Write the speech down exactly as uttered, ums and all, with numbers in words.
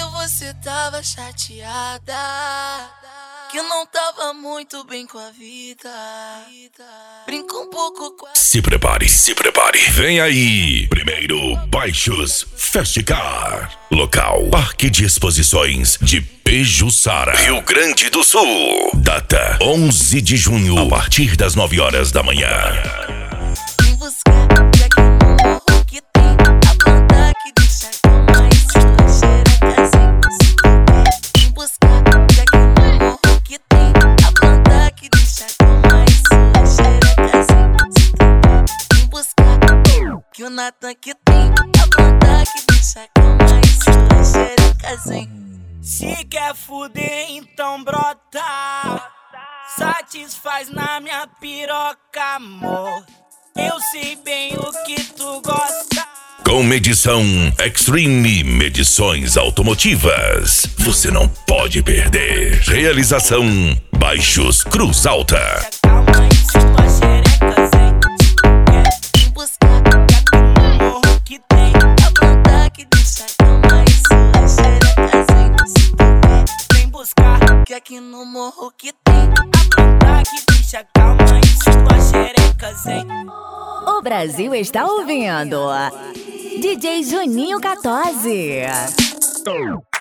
você tava chateada, que não tava muito bem com a vida. Brinca um pouco com a... Se prepare, se prepare. Vem aí. Primeiro, Baixos Festicar. Local, Parque de Exposições de Pejuçara, Rio Grande do Sul. Data, onze de junho, a partir das nove horas da manhã. Vem buscar, que aqui no morro que tem a planta que deixa calma e sua xerecazinha. Vem buscar, que aqui no morro que tem a planta que deixa calma e sua xerecazinha. Vem buscar, que o Natan que tem a planta que deixa calma e sua xerecazinha. Se quer fuder, então brota. Satisfaz na minha piroca, amor. Eu sei bem o que tu gosta. Com medição Extreme Medições Automotivas. Você não pode perder. Realização Baixos Cruz Alta. Calma em sua xereca, Zé. Vem buscar, que aqui no morro que tem a planta que deixa calma e sua xerecazinha. Vem buscar, Que aqui no morro que tem a planta que deixa calma em sua xereca, Zé. O Brasil está ouvindo D J Juninho quatorze.